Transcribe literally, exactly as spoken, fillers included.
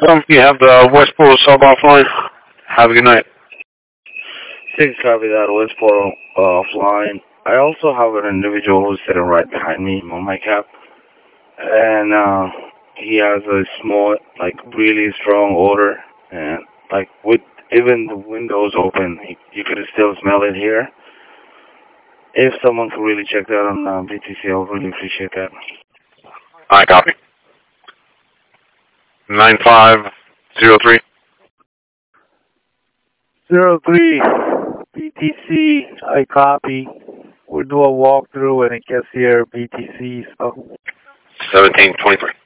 Um, you have the Westport sub offline. Have a good night. Six copy that, Westport uh, offline. I also have an individual who's sitting right behind me on my cab, and uh, he has a small, like really strong odor, and like with even the windows open, he, you could still smell it here. If someone could really check that on uh, B T C, I would really appreciate that. I copy. Nine five zero three. Zero three, B T C, I copy. We'll do a walkthrough when it gets here, B T C, so. Seventeen twenty three.